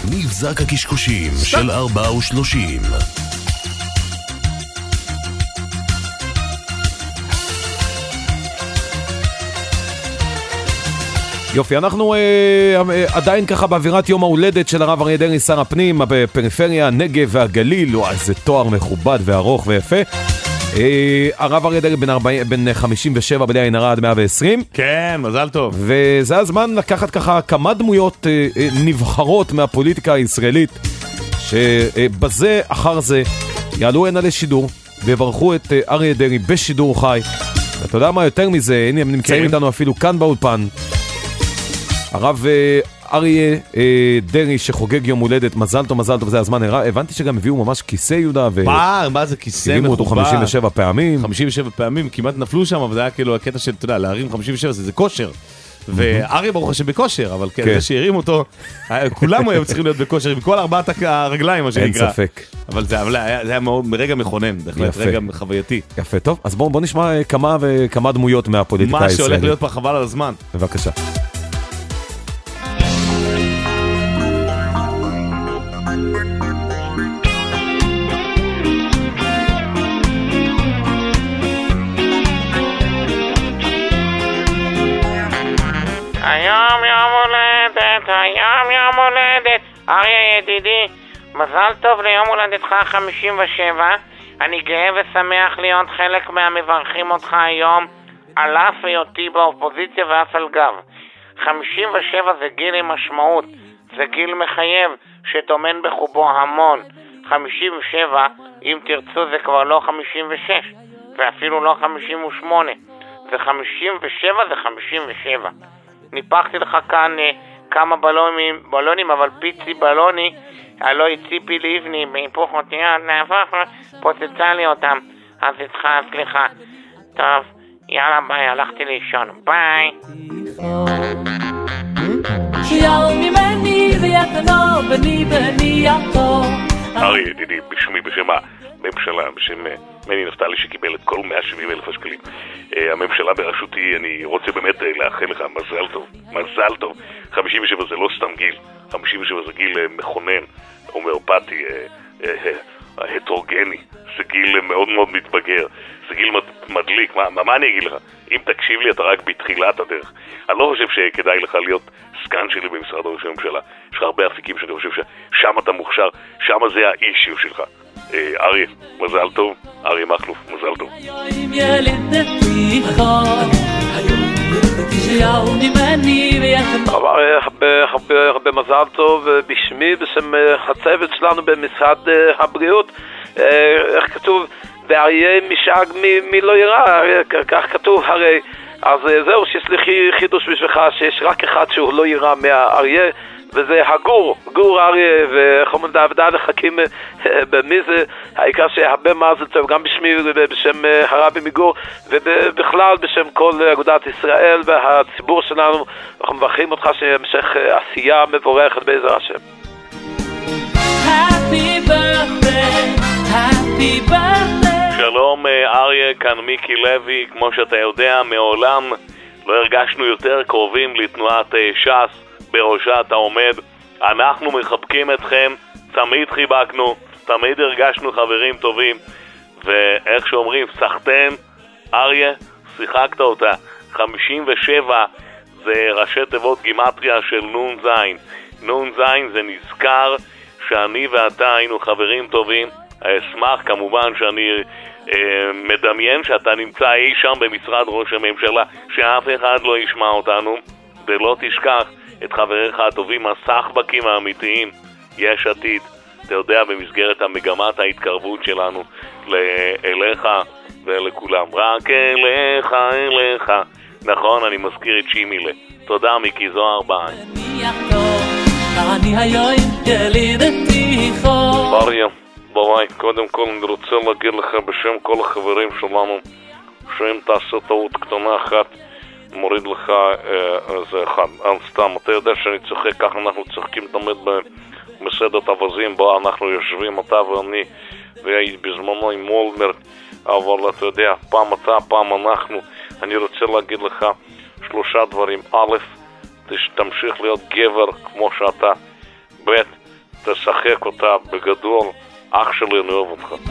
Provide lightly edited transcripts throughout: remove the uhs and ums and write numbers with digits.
מבזק הקשקושים של 34. יופי, אנחנו עדיין ככה באווירת יום ההולדת של הרב אריה דרעי, שר הפנים בפריפריה, הנגב והגליל. איזה תואר מכובד וארוך ויפה. הרב אריה דרעי בן 57 בלי עין הרע עד 120. כן, מזל טוב. וזה הזמן לקחת ככה כמה דמויות נבחרות מהפוליטיקה הישראלית, שבזה אחר זה יעלו הנה לשידור ויברכו את אריה דרעי בשידור חי. ואתה יודע מה יותר מזה, הנה הם נמצאים איתנו אפילו כאן באולפן. הרב אריה דרעי שחוגג יום הולדת, מזל טוב, מזל טוב, זה הזמן. הבנתי שגם הביאו ממש כיסא יהודה, מה זה כיסא הרימו אותו 57 פעמים. 57 פעמים, כמעט נפלו שם, אבל זה היה כאילו הקטע של, אתה יודע, להרים 57 זה כושר. ואריה ברוך השם בכושר, אבל זה שהרים אותו, כולם היו צריכים להיות בכושר, עם כל 4 הרגליים, מה שנקרא. אין ספק. אבל זה היה רגע מכונן, בהחלט רגע חווייתי. יפה, טוב, אז בואו נשמע כמה דמויות מהפוליטיקה הישראלית. מה שהולך להיות פה חבל על הזמן. בבקשה. היום יום הולדת, אריה ידידי, מזל טוב ליום הולדתך 57. אני גאה ושמח להיות חלק מהמברכים אותך היום, על אף היותי באופוזיציה ואף על גב. 57 זה גיל עם משמעות, זה גיל מחייב שטומן בחובו המון. 57, אם תרצו, זה כבר לא 56 ואפילו לא 58, זה 57, זה 57. ניפחתי לך כאן כמה בלונים, אבל פיצי בלוני, הלא היא ציפי לבני, בהיפוך אותיות, פוצצה לי אותם, אז איתך, סליחה. טוב, יאללה ביי, הלכתי לישון, ביי. אריה ידידי, בשם הממשלה, בשם מני נפתלי שקיבל את כל 170,000 השקלים, הממשלה בראשותי, אני רוצה באמת לאחל לך מזל טוב, מזל טוב. 57 זה לא סתם גיל, 57 זה גיל מכונן, הומאופתי, הטרוגני, זה גיל מאוד מאוד מתבגר, זה גיל מדליק. מה אני אגיד לך? אם תקשיב לי, אתה רק בתחילת הדרך. אני לא חושב שכדאי לך להיות סגן שלי במשרד ראש הממשלה. יש לך הרבה אפיקים שאני חושב ששם אתה מוכשר, שם זה האישיו שלך. אריה, מזל טוב. אריה מכלוף, מזל טוב. הרבה מזל טוב בשמי, בשם הצוות שלנו במשרד הבריאות. איך כתוב? ואריה משאג מי לא יראה, כך כתוב הרי. אז זהו, שיש לי חידוש בשבילך, שיש רק אחד שהוא לא יראה מהאריה, וזה גור אריה, וחומר דעבדה לחכים במי זה, העיקר שהרבה מזל טוב, גם בשמי ובשם הרבי מגור, ובכלל בשם כל אגודת ישראל והציבור שלנו, אנחנו מברכים אותך שהמשך עשייה מבורכת בעזר השם. Happy birthday, happy birthday. שלום אריה, כאן מיקי לוי. כמו שאתה יודע, מעולם לא הרגשנו יותר קרובים לתנועת ש"ס, בראשה אתה עומד. אנחנו מחבקים אתכם, תמיד חיבקנו, תמיד הרגשנו חברים טובים, ואיך שאומרים, סחטן, אריה, שיחקת אותה. 57 זה ראשי תיבות גימטריה של נון זין. נון זין זה נזכר שאני ואתה היינו חברים טובים. אשמח כמובן שאני מדמיין שאתה נמצא אי שם במשרד ראש הממשלה, שאף אחד לא ישמע אותנו, ולא תשכח את חבריך הטובים, הסחבקים האמיתיים, יש עתיד. אתה יודע, במסגרת המגמת ההתקרבות שלנו אליך ולכולם, רק אליך. נכון, אני מזכיר את שימילה. תודה מיקי זוהר, ביי. אריה, ביי, קודם כל אני רוצה להגיד לך בשם כל החברים שלנו, שאם תעשה טעות קטנה אחת, מוריד לך איזה אחד. סתם, אתה יודע שאני צוחק, ככה אנחנו צוחקים תמיד במסעדת אווזים, בה אנחנו יושבים, אתה ואני, והייתי בזמנו עם אולמרט, אבל אתה יודע, פעם אתה, פעם אנחנו. אני רוצה להגיד לך 3 דברים. א', תמשיך להיות גבר כמו שאתה. ב', תשחק אותה בגדול. אח שלי, אני אוהב אותך.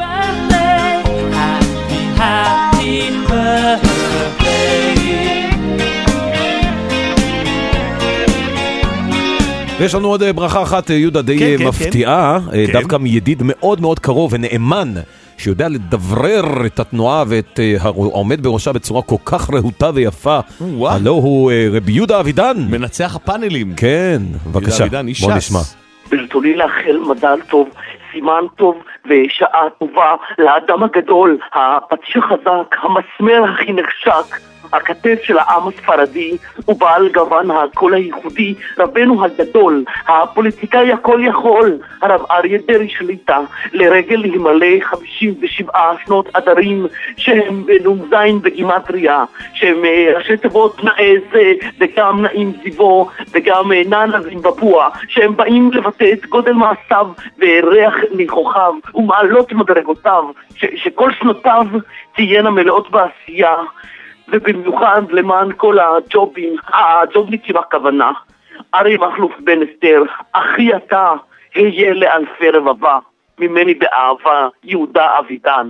ויש לנו עוד ברכה אחת, יהודה, די מפתיעה, דווקא מידיד מאוד מאוד קרוב ונאמן, שיודע לדברר את התנועה ואת העומד בראשה בצורה כל כך רהוטה ויפה. הלא הוא רבי יהודה אבידן. מנצח הפאנלים. כן, בבקשה, בוא נשמע. ברצוני לאחל מזל טוב, סימן טוב ושעה טובה לאדם הגדול, הפטיש החזק, המסמר הכי נחשק, הכתב של העם הספרדי ובעל גוון הקול הייחודי, רבנו הגדול, הפוליטיקאי הכל יכול, הרב אריה דרעי שליטה, לרגל להימלא 57 שנות עדרים שהם נ"ז בגימטריה, שהם ראשי תיבות נאה זה וגם נעים זיבו וגם נענה זימבבוע, שהם באים לבטא את גודל מעשיו וריח ניחוחיו ומעלות מדרגותיו, שכל שנותיו תהיינה מלאות בעשייה, ובמיוחד למען כל הג'ובניקים הכוונה. ארי מכלוף בן אסתר, אחי אתה, היה לאלפי רבבה, ממני באהבה, יהודה אבידן.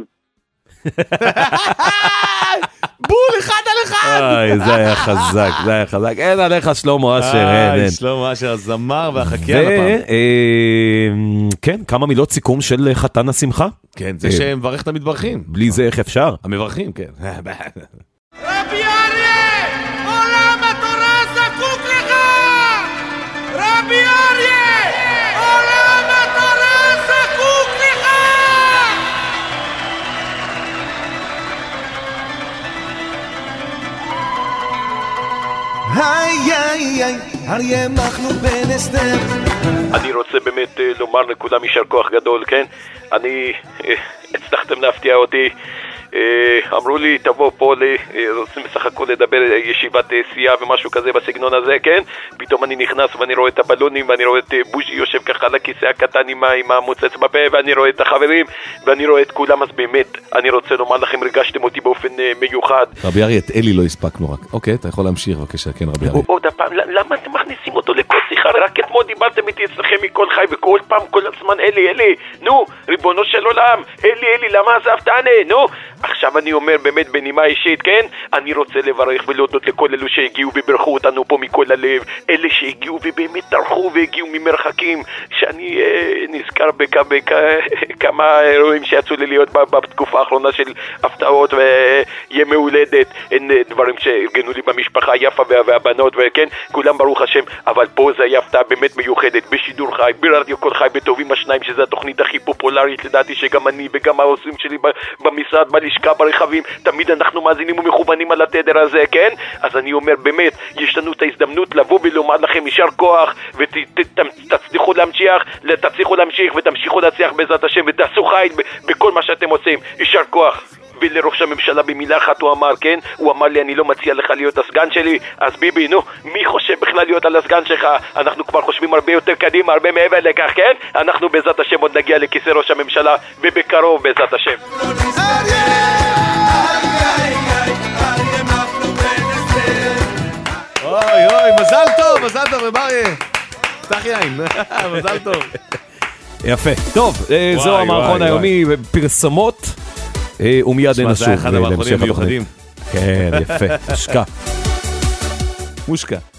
בול, אחד על אחד. זה היה חזק, זה היה חזק. אין עליך שלמה אשר, אין. שלמה אשר, הזמר והחקיין הפעם. כן, כמה מילות סיכום של חתן השמחה. כן, זה שמברך את המתברכים. בלי זה איך אפשר? המברכים, כן. רבי אריה, עולם התורה זקוק לך! רבי אריה, עולם התורה זקוק לך! אריה מכלוף בן אסתר. אני רוצה באמת לומר לכולם יישר כוח גדול, כן? הצלחתם להפתיע אותי. אמרו לי תבוא פה, רוצים בסך הכל לדבר ישיבת סיעה ומשהו כזה בסגנון הזה, כן? פתאום אני נכנס ואני רואה את הבלונים ואני רואה את בוז'י יושב ככה על הכיסא הקטן עם המוצץ בפה, ואני רואה את החברים ואני רואה את כולם. אז באמת אני רוצה לומר לכם, רגשתם אותי באופן מיוחד. רבי אריה, את אלי לא הספקנו רק. אוקיי, אתה יכול להמשיך בבקשה, כן רבי אריה. עוד הפעם, למה אתם מכניסים אותו לכל שיחה? רק אתמול דיברתם איתי אצלכם מכל חי, וכל פעם כל הזמן אלי, נו, ריבונו של עולם, אלי, למה עזבתני? נו, עכשיו אני אומר באמת בנימה אישית, כן? אני רוצה לברך ולהודות לכל אלו שהגיעו וברכו אותנו פה מכל הלב, אלה שהגיעו ובאמת טרחו והגיעו ממרחקים, שאני נזכר בכמה אירועים שיצאו לי להיות בתקופה האחרונה של הפתעות וימי הולדת, אין דברים שארגנו לי במשפחה יפה והבנות, וכן, כולם ברוך השם, אבל פה זה היה הפתעה באמת מיוחדת, בשידור חי, ברדיו כל חי, בטובים השניים, שזו התוכנית הכי פופולרית לדעתי, שגם אני וגם העושים שלי במשרד, בלשכה, ברכבים, תמיד אנחנו מאזינים ומכוונים על התדר הזה, כן? אז אני אומר באמת, יש לנו את ההזדמנות לבוא ולומר לכם יישר כוח, ותצליחו להמשיך ותמשיכו להצליח בעזרת השם, ותעשו חיל בכל מה שאתם עושים. יישר כוח. ולראש הממשלה במילה אחת הוא אמר, כן? הוא אמר לי, אני לא מציע לך להיות הסגן שלי. אז ביבי, נו, מי חושב בכלל להיות על הסגן שלך? אנחנו כבר חושבים הרבה יותר קדימה, הרבה מעבר לכך, כן? אנחנו בעזרת השם עוד נגיע לכיסא ראש הממשלה, ובקרוב בעזרת השם. אוי, מזל טוב, רבי. פתח יין, מזל טוב. יפה. טוב, זהו המערכון היומי, פרסמות, ומיד נשוב. זה אחד המערכונים מיוחדים. כן, יפה. מושקע.